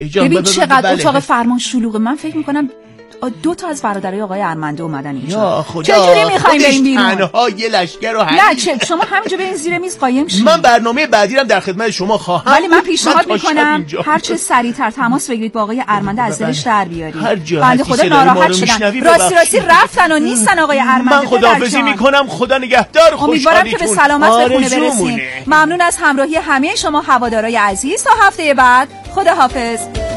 ببین چقدر اتاق فرمان شلوغه. من فکر میکنم 2 تا از برادرای آقای ارمنده اومدن اینجا. یا خدا، چجوری میخوایم بریم بیرون؟ تنها یه لشکر رو نه شما همینجا برین زیر میز قایم شید. من برنامه بعدی رو در خدمت شما خواهم. ولی من پیشنهاد میکنم هر چه سریعتر تماس بگیرید با آقای ارمنده از دلش در بیارید. بنده خدا ناراحت شدن. راستی رفتن و نیستن آقای ارمنده. من خداحافظی میکنم. خدا نگهدار. امیدوارم که به سلامت به خونه برسین. ممنون از همراهی همه شما هوادارهای عزیز. تا هفته بعد خداحافظ.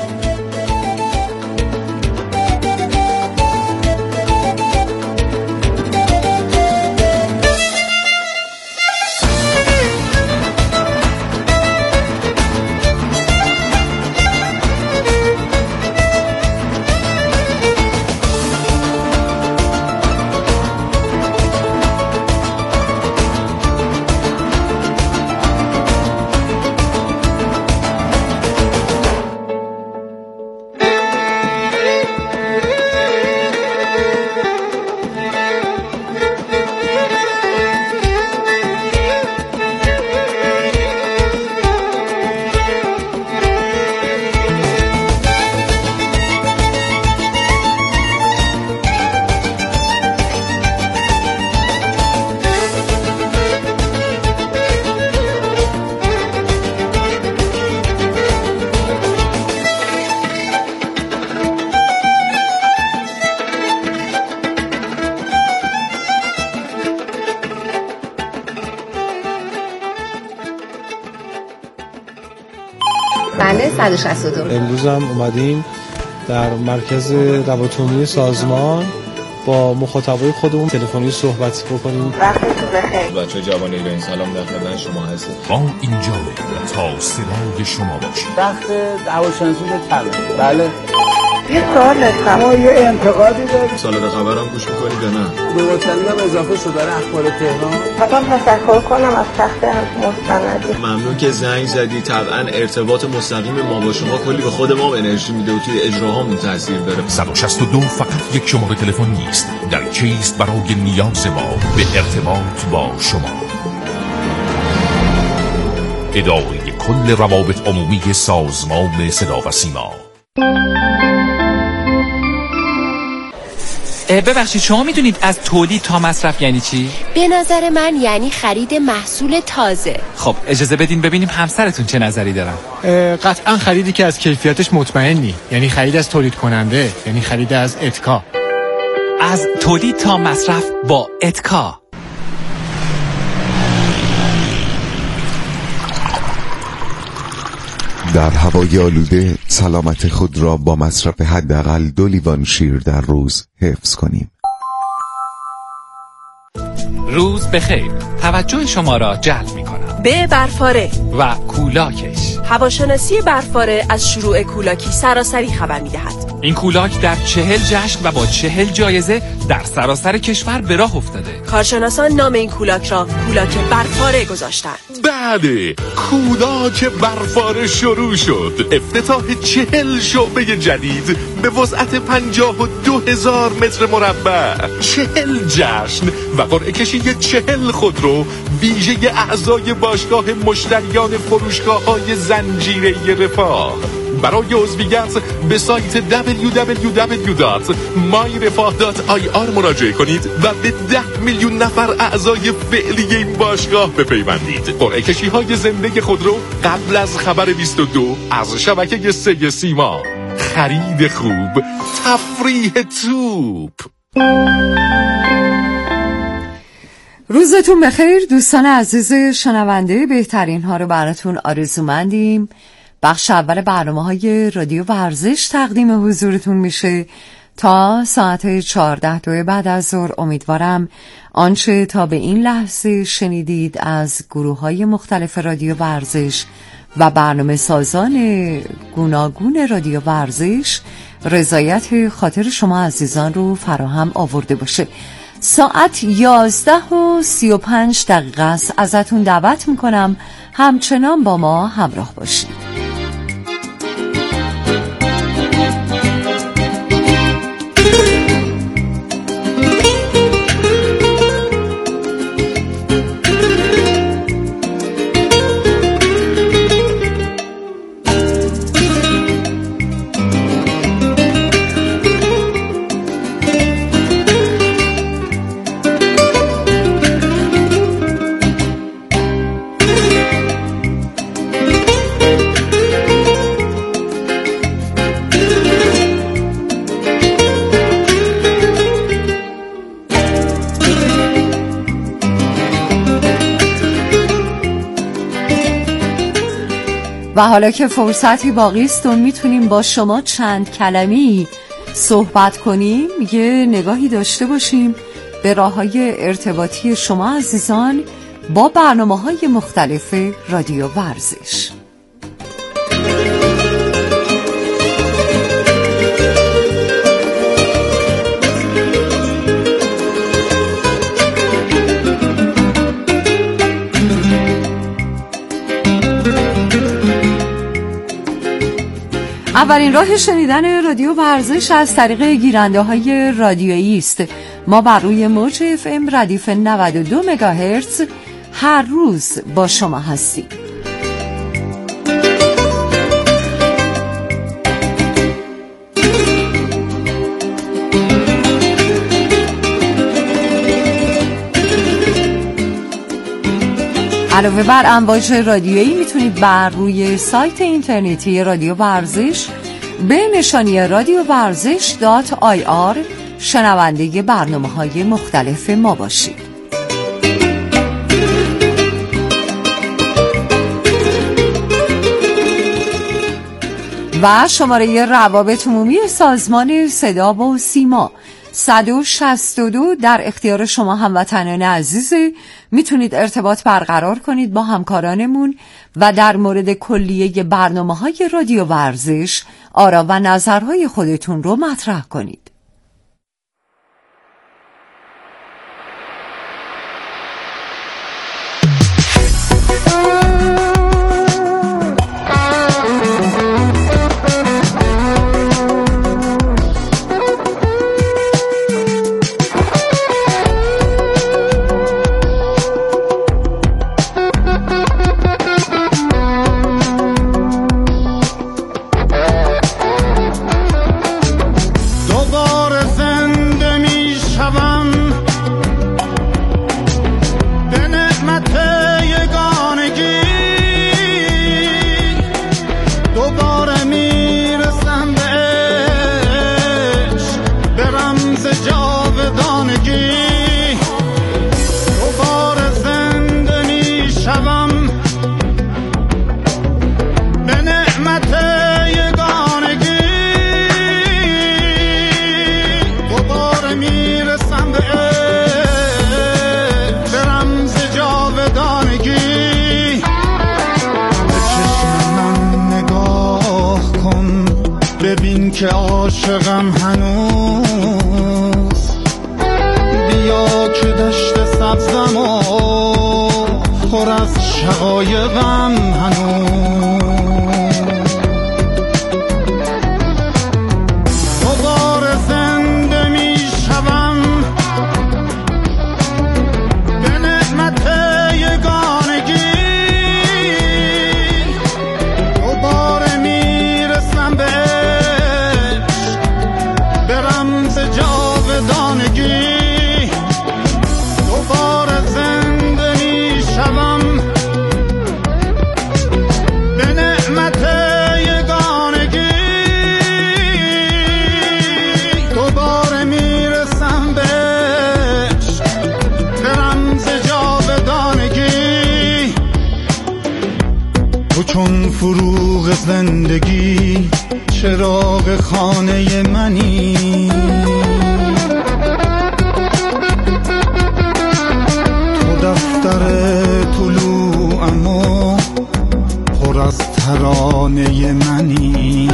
بله 162. امروز هم اومدیم در مرکز روابط سازمان با مخاطبای خودمون تلفنی صحبت بکنیم. وقتتون بخیر. بچه جوان ایران سلام، در خدمت شما هستیم. ما اینجا تا صدای شما باشیم. وقت هواشناسی طلب. بله. یه سوال داشتم. ما یه انتقادی داریم. سالاد خبرم گوش می‌کنید یا نه؟ به وطنی هم اضافه شده در اخبار تهران. حتما تشکر کنم از تخت مستندی. ممنون که زنگ زدی. طبعا ارتباط مستقیم ما با شما کلی به خود ما انرژی میده و توی اجراهامون تاثیر داره. 162 فقط یک شماره تلفن نیست، در کیست برای نیاز ما به ارتباط با شما. اداره کل روابط عمومی سازمان صدا و سیما. ببخشید شما میدونید از تولید تا مصرف یعنی چی؟ به نظر من یعنی خرید محصول تازه. خب اجازه بدین ببینیم همسرتون چه نظری دارن. قطعا خریدی که از کیفیتش مطمئنی، یعنی خرید از تولید کننده، یعنی خرید از اتکا. از تولید تا مصرف با اتکا. در هوای آلوده سلامت خود را با مصرف حداقل 2 لیوان شیر در روز حفظ کنیم. روز بخیر. توجه شما را جلب می‌کنم به برفاره و کولاکش. هواشناسی برفاره از شروع کولاکی سراسری خبر می‌دهد. این کولاک در 40 جشن و با 40 جایزه در سراسر کشور به راه افتاده. کارشناسان نام این کولاک را کولاک برفاره گذاشتند. بله، کولاک برفاره شروع شد. افتتاح 40 شعبه جدید به وسعت 52,000 متر مربع، 40 جشن و قرعه کشی 40 خودرو ویژه اعضای باشگاه مشتریان فروشگاه‌های زنجیره رفاه. برای عضویت به سایت www.myrefah.ir مراجعه کنید و به 10 میلیون نفر اعضای فعلی این باشگاه بپیوندید. قرعه کشی‌های زنده خودرو قبل از خبر 22 از شبکه 3 سیما. خرید خوب، تفریح توپ. روزتون بخیر دوستان عزیز شنونده، بهترین ها رو براتون آرزومندیم. بخش اول برنامه‌های رادیو ورزش تقدیم حضورتون میشه تا ساعت 14 بعد از ظهر. امیدوارم آنچه تا به این لحظه شنیدید از گروه‌های مختلف رادیو ورزش و برنامه سازان گوناگون رادیو ورزش رضایت خاطر شما عزیزان رو فراهم آورده باشه. ساعت 11:35 است. ازتون دعوت میکنم همچنان با ما همراه باشید. و حالا که فرصتی باقی است و میتونیم با شما چند کلمی صحبت کنیم، یه نگاهی داشته باشیم به راه‌های ارتباطی شما عزیزان با برنامه‌های مختلف رادیو ورزش. اولین راه شنیدن رادیو ورزش از طریق گیرنده های رادیویی است. ما بر روی موج FM ردیف 92 مگاهرتز هر روز با شما هستیم. علاوه بر امواج رادیویی میتونید بر روی سایت اینترنتی رادیو ورزش به نشانی radiovarzish.ir شنونده برنامه‌های مختلف ما باشید. و شماره روابط عمومی سازمان صدا و سیما 162 در اختیار شما هموطنان عزیز. میتونید ارتباط برقرار کنید با همکارانمون و در مورد کلیه برنامه‌های رادیو ورزش آرا و نظرهای خودتون رو مطرح کنید. که عاشقم هنوز، بیا که دشت سبزم و پر از شقایقم هنوز. دوباره زنده می شوم به نعمت یگانگی، دوباره می رسم به جاودانگی، دوباره زنده می شوم به نعمت یگانگی، دوباره می رسم به عشق، به رمز جاودانگی. تو چون فروغ زندگی چراغ خانه منی، تو دفتر طلوعم و پر از ترانه منی.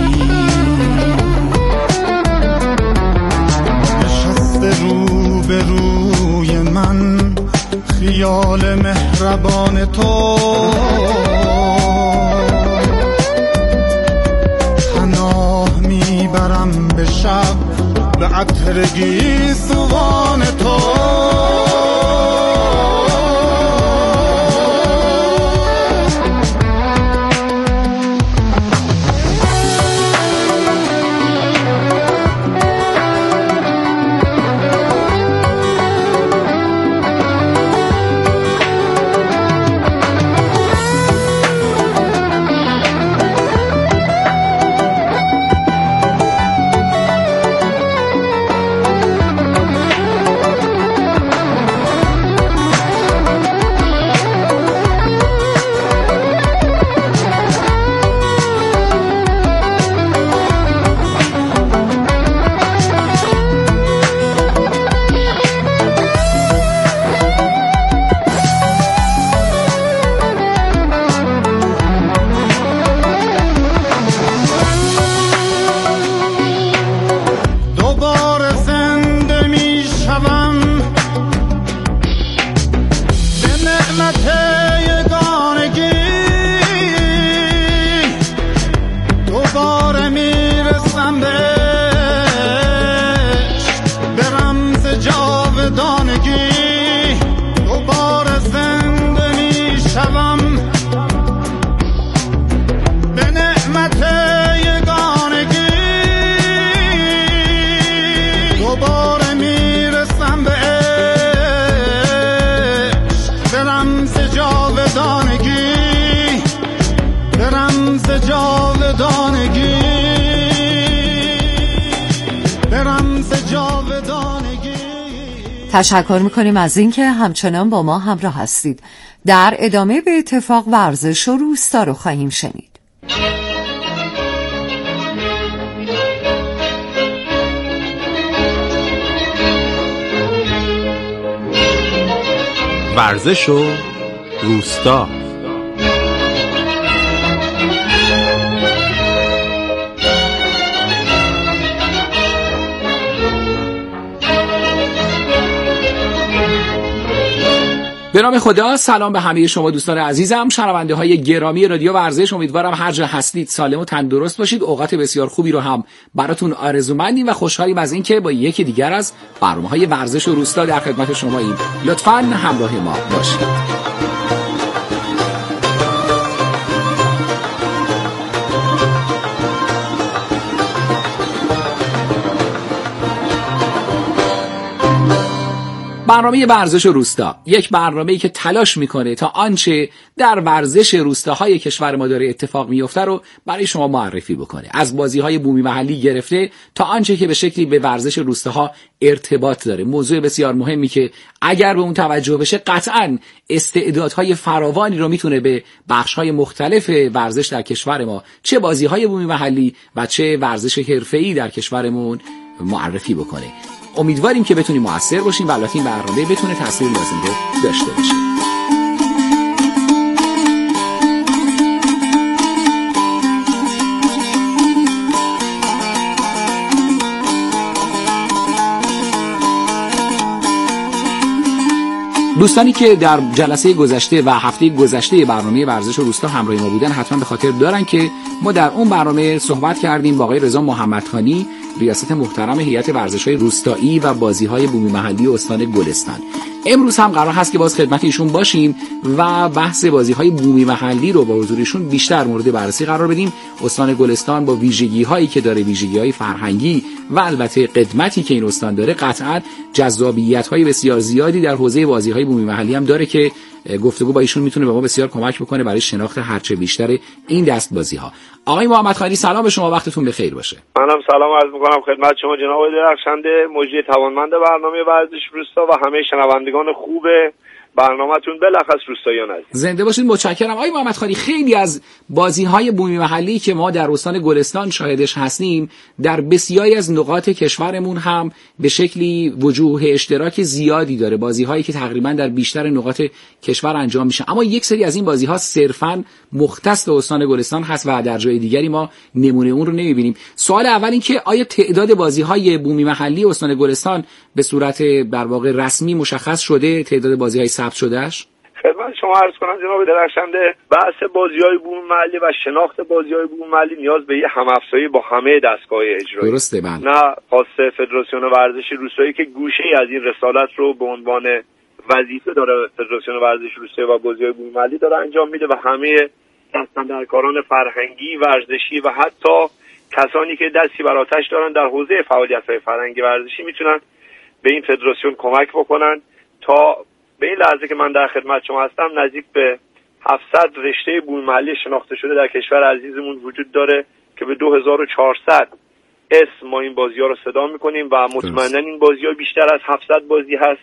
نشسته رو به روی من خیال مهربان تو، میبرم به شب به عطر گیسوان تو. تشکر میکنیم از اینکه همچنان با ما همراه هستید. در ادامه به اتفاق ورزش و روستا رو خواهیم شنید. ورزش و روستا. به نام خدا، سلام به همه شما دوستان عزیزم، شنونده های گرامی رادیو ورزش. امیدوارم هر جا هستید سالم و تندرست باشید. اوقات بسیار خوبی رو هم براتون آرزومندیم و خوشحالیم از اینکه با یکی دیگر از برنامه‌های ورزش و روستا در خدمت شماییم. لطفاً همراه ما باشید. برنامه ورزش و روستا، یک برنامه‌ای که تلاش میکنه تا آنچه در ورزش روستاهای کشور ما داره اتفاق میفته رو برای شما معرفی بکنه. از بازی‌های بومی محلی گرفته تا آنچه که به شکلی به ورزش روستاها ارتباط داره. موضوع بسیار مهمی که اگر به اون توجه بشه قطعاً استعدادهای فراوانی رو میتونه به بخش‌های مختلف ورزش در کشور ما، چه بازی‌های بومی محلی و چه ورزش حرفه‌ای در کشورمون معرفی بکنه. امیدواریم که بتونیم مؤثر باشیم و البته این برنامه بتونه تاثیر لازم رو داشته باشه. دوستانی که در جلسه گذشته و هفته گذشته برنامه ورزش و روستا همراه ما بودن حتما به خاطر دارن که ما در اون برنامه صحبت کردیم با آقای رضا محمدخانی، ریاست محترم هیئت ورزش‌های روستایی و بازی‌های بومی محلی استان گلستان. امروز هم قرار هست که باز خدمت ایشون باشیم و بحث بازی‌های بومی محلی رو با حضورشون بیشتر مورد بررسی قرار بدیم. استان گلستان با ویژگی‌هایی که داره، ویژگی‌های فرهنگی و البته قدمتی که این استان داره، قطعاً جذابیت‌های بسیار زیادی در حوزه بازی‌های بومی محلی هم داره که گفتگو با ایشون میتونه به ما بسیار کمک بکنه برای شناخت هرچه بیشتر این دست بازی‌ها. آقای محمدخانی سلام به شما، وقتتون بخیر باشه. منم سلام عرض می‌کنم خدمت شما جناب درخشنده، مجری توانمند برنامه ورزش روستا و همه شنوندگان خوب برنامه‌تون، بالاخص روستاییان عزیز. زنده باشید، متشکرم. آقای محمدخانی، خیلی از بازی‌های بومی محلی که ما در استان گلستان شاهدش هستیم در بسیاری از نقاط کشورمون هم به شکلی وجوه اشتراک زیادی داره، بازی‌هایی که تقریبا در بیشتر نقاط کشور انجام میشه، اما یک سری از این بازی‌ها صرفاً مختص به استان گلستان هست و در جای دیگری ما نمونه اون رو نمی‌بینیم. سوال اول این که آیا تعداد بازی‌های بومی محلی استان گلستان به صورت در واقع رسمی مشخص شده، تعداد بازی‌های ثبت شدهش؟ خدمت شما عرض کنم جناب درخشنده، بحث بازی‌های بومی محلی و شناخت بازی‌های بومی محلی نیاز به یه هم‌افزایی با همه دستگاه‌های اجرایی. درسته بله. نه خاصه فدراسیون ورزش روستایی که گوشه‌ای از این رسالت رو به عنوان وظیفه داره، فدراسیون ورزش روستایی و بازی‌های بومی محلی داره انجام میده و همه دستاندرکاران فرهنگی، ورزشی و حتی کسانی که دستی بر آتش دارن در حوزه فعالیت‌های فرهنگی ورزشی میتونن به این فدراسیون کمک بکنن تا به این لحظه که من در خدمت شما هستم نزدیک به 700 رشته بومی محلی شناخته شده در کشور عزیزمون وجود داره که به 2400 اسم ما این بازی‌ها رو صدا می‌کنیم و مطمئناً این بازی‌ها بیشتر از 700 بازی هست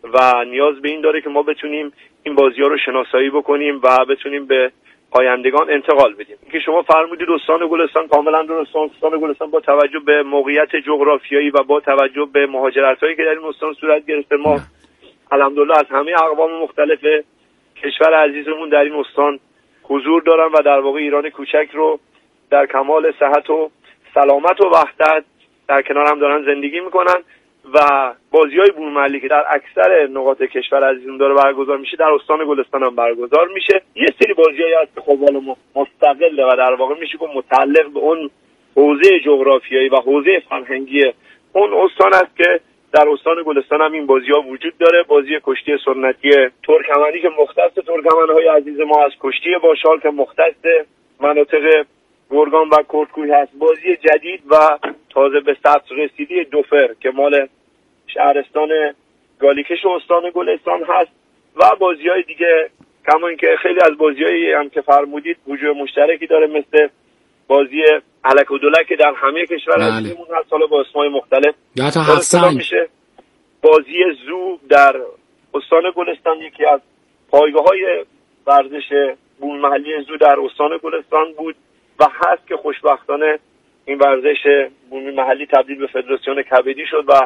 و نیاز به این داره که ما بتونیم این بازی‌ها رو شناسایی بکنیم و بتونیم به آیندگان انتقال بدیم. که شما فرمودید استان گلستان کاملا درست. استان گلستان با توجه به موقعیت جغرافیایی و با توجه به مهاجرت‌هایی که در این استان صورت گرفته، ما الحمدلله از همه اقوام مختلف کشور عزیزمون در این استان حضور دارن و در واقع ایران کوچک رو در کمال صحت و سلامت و وحدت در کنار هم دارن زندگی میکنن و بازی‌های بومی محلی که در اکثر نقاط کشور عزیزمون داره برگزار میشه در استان گلستان هم برگزار میشه. یه سری بازی‌هایی هست که خب حالا مستقله و در واقع میشه گفت متعلق به اون حوزه جغرافیایی و حوزه فرهنگی اون استان است که در استان گلستان هم این بازی‌ها وجود داره. بازی کشتی سنتی ترکمنی که مختص ترکمن‌های عزیز ما است، کشتی باشال که مختص مناطق گرگان و کردکوی هست، بازی جدید و تازه به ثبت رسیدی دوفر که مال شهرستان گالیکش استان گلستان هست و بازی‌های دیگه، کما اینکه خیلی از بازی‌هایی هم که فرمودید وجوه مشترکی داره، مثل بازی الک و دولک که در همه کشور عزیزمون هست، حالا با اسمای مختلف یا تا هفت سنگ. بازی زو در استان گلستان یکی از پایگاه‌های ورزش بومی محلی زو در استان گلستان بود و هست که خوشبختانه این ورزش بومی محلی تبدیل به فدراسیون کبدی شد و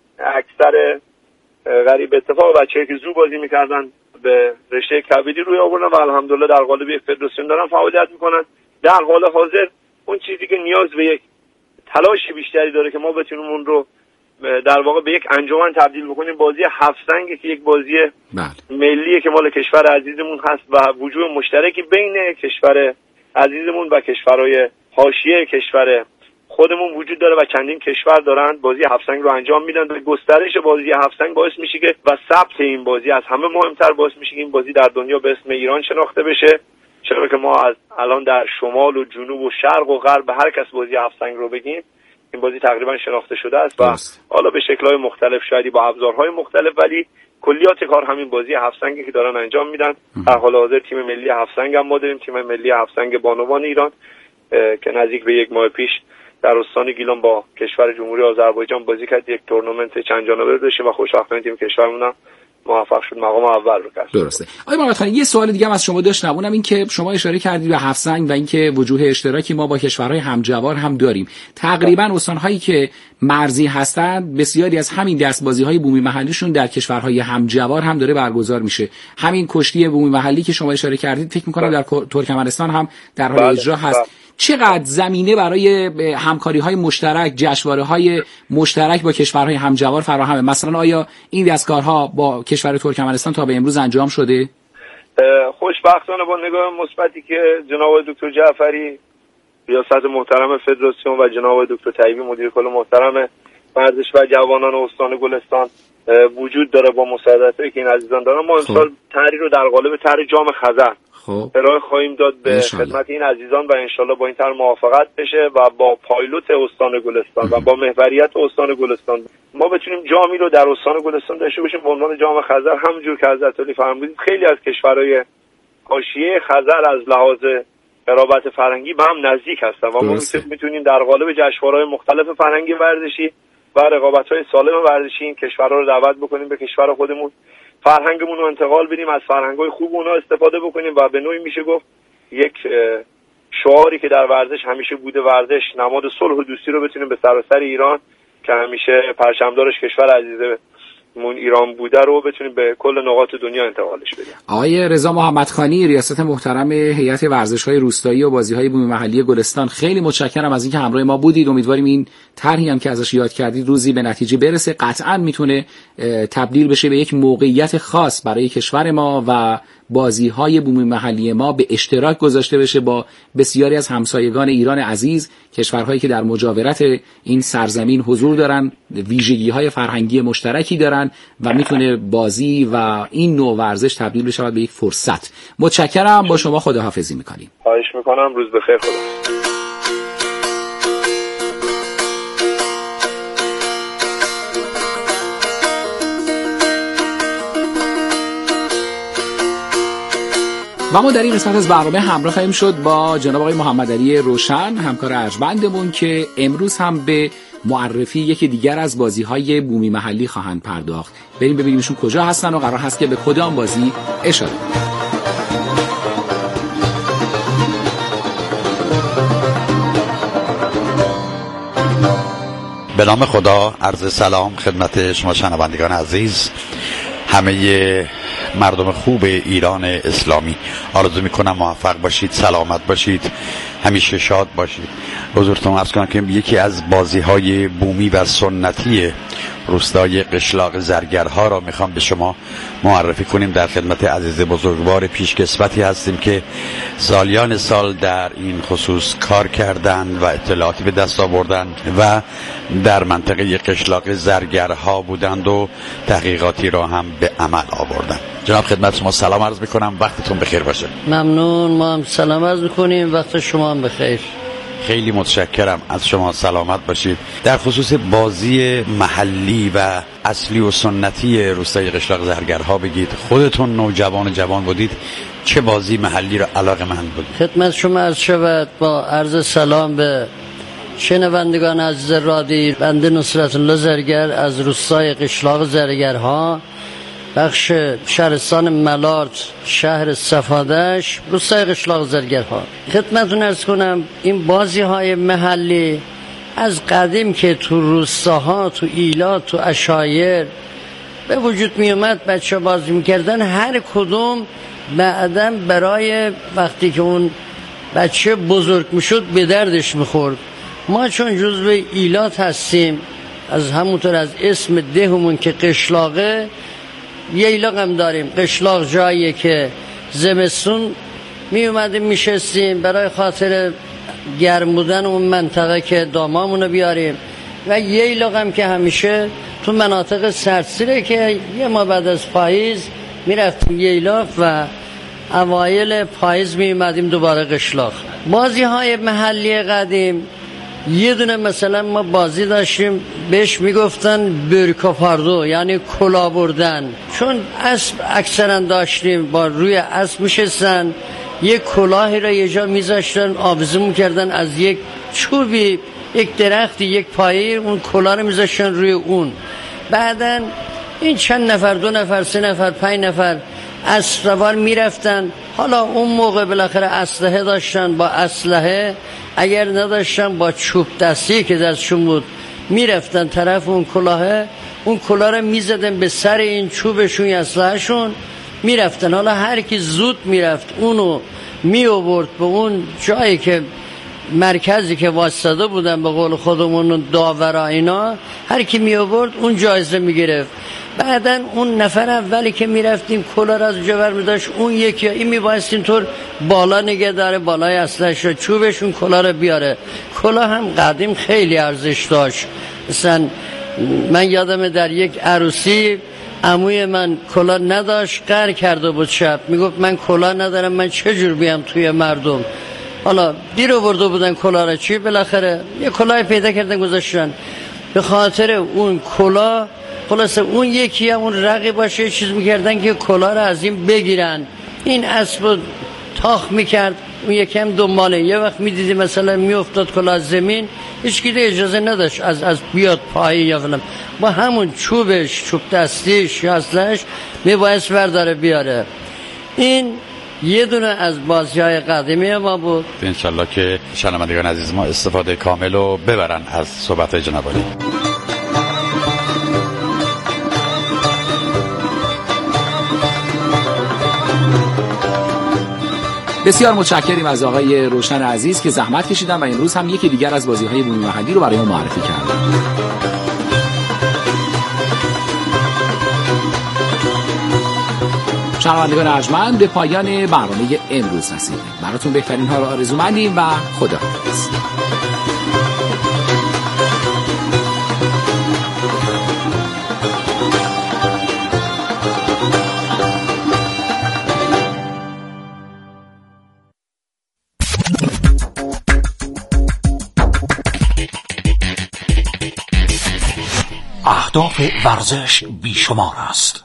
اکثر غریب اتفاق بچه‌ای که زو بازی می‌کردن به رشته کبدی روی آوردن و الحمدلله در قالب یک فدراسیون دارن فعالیت می‌کنن. در حال حاضر اون چیزی که نیاز به یک تلاش بیشتری داره که ما بتونیم اون رو در واقع به یک انجمن تبدیل بکنیم، بازی هفت سنگ که یک بازی ملیه که مال کشور عزیزمون هست و وجود مشترکی بین کشور عزیزمون و کشورهای حاشیه کشور خودمون وجود داره و چندین کشور دارن بازی هفت سنگ رو انجام میدن و گسترش بازی هفت سنگ باعث میشه که و ثبت این بازی از همه مهمتر باعث میشه که این بازی در دنیا به اسم ایران شناخته بشه، چرا که ما از الان در شمال و جنوب و شرق و غرب به هر کس بازی هفت سنگ رو بگیم این بازی تقریبا شناخته شده است و حالا به شکل‌های مختلف شاید با ابزارهای مختلف، ولی کلیات کار همین بازی هفت سنگی که دارن انجام میدن. در حال حاضر تیم ملی هفت سنگ هم ما داریم، تیم ملی هفت سنگ بانوان ایران که نزدیک به یک ماه پیش در استان گیلان با کشور جمهوری آذربایجان بازی کرد، یک تورنمنت چند جانبه داشتیم و خوشبختانه تیم کشورمون موفق شد مقام اول رو کرد. درسته. آقای محمدخانی یه سوال دیگه هم از شما داشتم، اونم این که شما اشاره کردید به هفت سنگ و اینکه وجوه اشتراکی ما با کشورهای همجوار هم داریم. تقریبا استان‌هایی که مرزی هستند بسیاری از همین دستبازی‌های بومی محلیشون در کشورهای همجوار هم داره برگزار میشه. همین کشتی بومی محلی که شما اشاره کردید فکر می‌کنم در ترکمنستان هم در حال اجرا هست. چقدر زمینه برای همکاری‌های مشترک، جشنواره‌های مشترک با کشورهای همجوار فراهمه؟ مثلا آیا این دستکارها با کشور ترکمنستان تا به امروز انجام شده؟ خوشبختانه با نگاه مثبتی که جناب دکتر جعفری ریاست محترم فدراسیون و جناب دکتر طیبی مدیر کل محترم ورزش و جوانان استان گلستان وجود داره با مساعدتی که این عزیزان دارن، ما امسال طرحی رو در قالب طرح جام خزر ارائه خواهیم داد به خدمت این عزیزان و انشالله با این طرح موافقت بشه و با پایلوت استان گلستان و با محوریت استان گلستان ما بتونیم جامی رو در استان گلستان داشته باشیم به عنوان جام خزر. همونجور که حضرت علی فرمودید خیلی از کشورهای حاشیه خزر از لحاظ قرابت فرهنگی به هم نزدیک هستن و ما میتونیم در قالب جشنواره‌های مختلف فرهنگی ورزشی و رقابت‌های سالم ورزشی این کشورها رو دعوت بکنیم به کشور خودمون، فرهنگمون رو انتقال بدیم، از فرهنگ‌های خوب اونها استفاده بکنیم و به نوعی میشه گفت یک شعاری که در ورزش همیشه بوده، ورزش نماد صلح و دوستی رو بتونیم به سراسر ایران که همیشه پرچمدارش کشور عزیزمون ایران بوده رو بتونیم به کل نقاط دنیا انتقالش بدیم. آقای رضا محمدخانی ریاست محترم هیئت ورزش‌های روستایی و بازی‌های بومی محلی گلستان، خیلی متشکرم از اینکه همراه ما بودید. امیدواریم این طرحی هم که ازش یاد کردید روزی به نتیجه برسه. قطعاً میتونه تبدیل بشه به یک موقعیت خاص برای کشور ما و بازی‌های بومی محلی ما به اشتراک گذاشته بشه با بسیاری از همسایگان ایران عزیز، کشورهایی که در مجاورت این سرزمین حضور دارن، ویژگی‌های فرهنگی مشترکی دارن و میتونه بازی و این نوع ورزش تبدیل بشه به یک فرصت. متشکرم، با شما خداحافظی می‌کنیم. خواهش می‌کنم، روز بخیر. خدا. و ما در این قسمت از برنامه همراه خواهیم شد با جناب آقای محمدعلی روشن، همکار ارجمندمون، که امروز هم به معرفی یکی دیگر از بازی‌های بومی محلی خواهند پرداخت. بریم ببینیم ایشون کجا هستن و قرار هست که به کدام بازی اشاره کنند. به نام خدا، عرض سلام خدمت شما شنوندگان عزیز، همه مردم خوب ایران اسلامی. آرزو میکنم موفق باشید، سلامت باشید، همیشه شاد باشید. حضورتون عرض کنم که یکی از بازی‌های بومی و سنتی روستای قشلاق زرگرها را میخوام به شما معرفی کنیم. در خدمت عزیز بزرگوار پیشکسوتی هستیم که سالیان سال در این خصوص کار کردند و اطلاعاتی به دست آوردند و در منطقه قشلاق زرگرها بودند و تحقیقاتی را هم به عمل آوردند. جناب خدمت شما سلام عرض میکنم، وقتتون بخیر باشه. ممنون، ما هم سلام عرض میکنیم، وقت شما هم بخیر. خیلی متشکرم از شما، سلامت باشید. در خصوص بازی محلی و اصلی و سنتی روستای قشلاق زرگرها بگید، خودتون نوجوان جوان بودید، چه بازی محلی را علاقه‌مند بودید؟ خدمت شما عرض شود با عرض سلام به شنوندگان عزیز رادی، بنده نصرت الله زرگر از روستای قشلاق زرگرها، بخش شهرستان ملارت، شهر صفادش، روستای قشلاق زرگرها. خدمتتون عرض کنم این بازی‌های محلی از قدیم که تو روستاها، تو ایلات، تو عشایر به وجود می اومد، بچه بازی میکردن. هر کدوم بعداً برای وقتی که اون بچه بزرگ میشد به دردش میخورد. ما چون جزو ایلات هستیم، از همونطور از اسم دهمون که قشلاقه، یه ایلاق هم داریم. قشلاق جاییه که زمستون می اومدیم میشستیم برای خاطر گرم بودن اون منطقه که دامامونو بیاریم، و یه ایلاق هم که همیشه تو مناطق سردسیره که یه ما بعد از پاییز میرفتیم یه ایلاق و اوایل پاییز می اومدیم دوباره قشلاق. بازی های محلی قدیم، یه دونه مثلا ما بازی داشتیم بهش میگفتن برکاپاردو، یعنی کلا بردن. چون اسب اکثرا داشتیم، با روی اسب میشستن، یک کلاهی را یه جا میذاشتن، آویزون میکردن از یک چوبی، یک درختی، یک پایه، اون کلاه رو میذاشتن روی اون. بعدن این چند نفر، 2 نفر، 3 نفر، 5 نفر اسب سوار میرفتن. حالا اون موقع بالاخره اسلحه داشتن، با اسلحه، اگر نداشتن با چوب دستی که دستشون بود میرفتن طرف اون کلاهه، اون کلاه رو میزدن به سر این چوبشون یا اسلحهشون، میرفتن. حالا هر کی زود میرفت اونو می آورد به اون جایی که مرکزی که واسطه بودن، به قول خودمون داورا اینا، هر کی می آورد اون جایزه میگرفت. بعدن اون نفر اولی که میرفتیم کلا را از جور میداشت، اون یکی این میبایست اینطور بالا نگه داره، بالای اصلش رو چوبشون کلا را بیاره. کلا هم قدیم خیلی ارزش داشت. مثلا من یادم در یک عروسی عموی من کلا نداشت، قهر کرده بود شب، میگفت من کلا ندارم، من چجور بیام توی مردم. حالا دیر آورده بودن کلا را، چی بالاخره یه کلاه پیدا کردن گذاشتن. به خاطر اون کلا خلاصه اون یکی هم اون رقیب باشه چیز میکردن که کلا را از این بگیرن. این اسب تاخ میکرد، اون یکی هم دنباله. یه وقت میدیدی مثلا میافتاد کلا از زمین، هیچ کی اجازه نداشت از بیاد پایین یا فلان، با همون چوبش، چوب دستیش یا اسلحه‌اش میبایست برداره بیاره. این یه دونه از بازی‌های قدیمی ما بود. انشالله که شنوندگان عزیز ما استفاده کامل رو ببرن از صحبت جناب عالی. بسیار متشکریم از آقای روشن عزیز که زحمت کشیدن و امروز هم یکی دیگر از بازی‌های بومی محلی رو برای ما معرفی کردن. شنوندگان ارجمند، به پایان برنامه امروز رسیدیم. براتون بهترین ها رو آرزومندیم و خداحافظ. اهداف ورزش بیشمار است.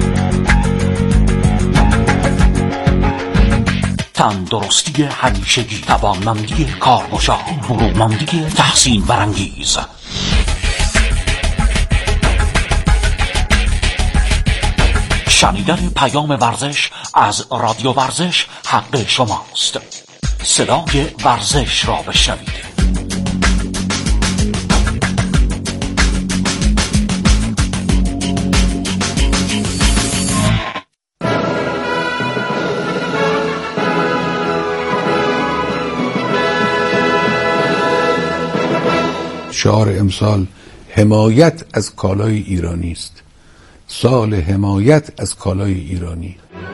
تندرستی همیشگی، توانمندی کارگشا، برومندی تحسین برانگیز. شنیدن پیام ورزش از رادیو ورزش حق شماست. صدای ورزش را بشنوید. شعار امسال حمایت از کالای ایرانی است. سال حمایت از کالای ایرانی.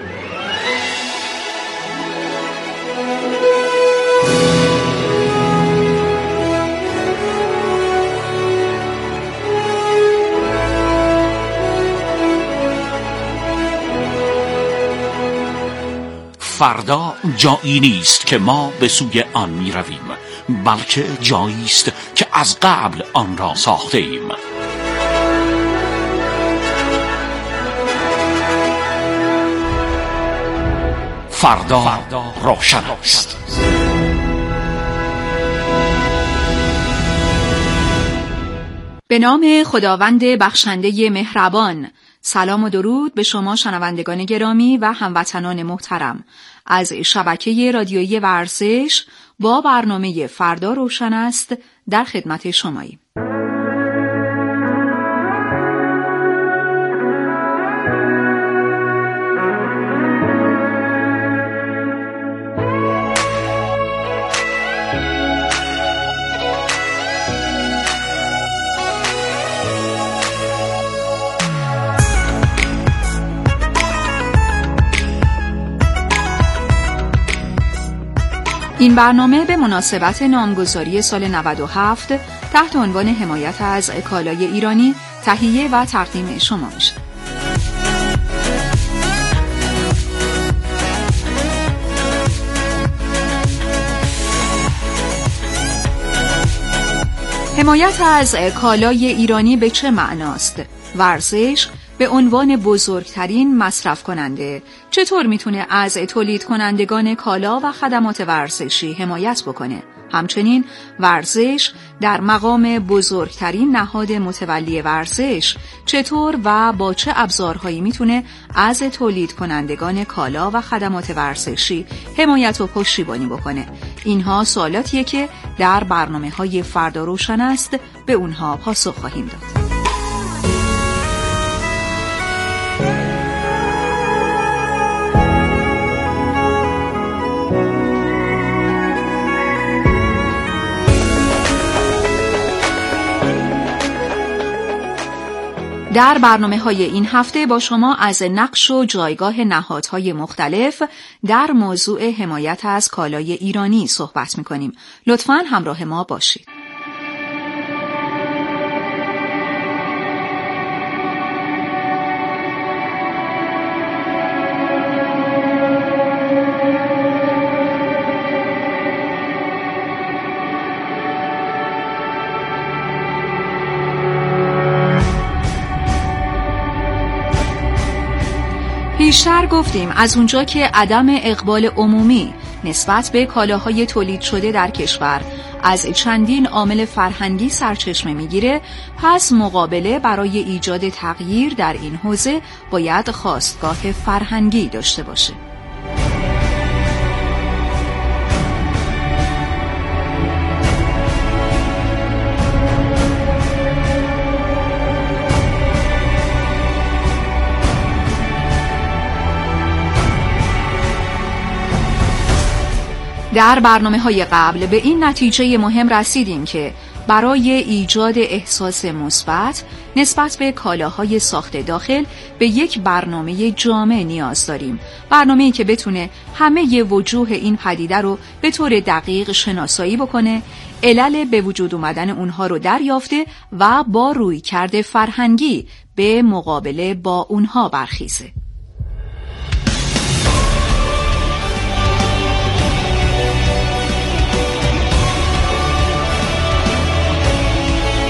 فردا جایی نیست که ما به سوی آن می رویم، بلکه جایی است که از قبل آن را ساخته ایم. فردا روشن است. به نام خداوند بخشنده مهربان. سلام و درود به شما شنوندگان گرامی و هموطنان محترم از شبکه رادیویی ورزش با برنامه فردا روشن است در خدمت شماییم. این برنامه به مناسبت نامگذاری سال 97 تحت عنوان حمایت از کالای ایرانی تهیه و تقدیم شما میشه. حمایت از کالای ایرانی به چه معناست؟ ورزش به عنوان بزرگترین مصرف کننده چطور میتونه از تولید کنندگان کالا و خدمات ورزشی حمایت بکنه؟ همچنین ورزش در مقام بزرگترین نهاد متولی ورزش چطور و با چه ابزارهایی میتونه از تولید کنندگان کالا و خدمات ورزشی حمایت و پشتیبانی بکنه؟ اینها سوالاتیه که در برنامه‌های فردا روشن است به اونها پاسخ خواهیم داد. در برنامه‌های این هفته با شما از نقش و جایگاه نهادهای مختلف در موضوع حمایت از کالای ایرانی صحبت می‌کنیم. لطفاً همراه ما باشید. بیشتر گفتیم از اونجا که عدم اقبال عمومی نسبت به کالاهای تولید شده در کشور از چندین عامل فرهنگی سرچشمه میگیره، پس مقابله برای ایجاد تغییر در این حوزه باید خاستگاه فرهنگی داشته باشه. در برنامه‌های قبل به این نتیجه مهم رسیدیم که برای ایجاد احساس مثبت نسبت به کالاهای ساخت داخل به یک برنامه جامع نیاز داریم. برنامه‌ای که بتونه همه وجوه این پدیده رو به طور دقیق شناسایی بکنه، علل به وجود اومدن اونها رو دریافته و با رویکرد فرهنگی به مقابله با اونها برخیزه.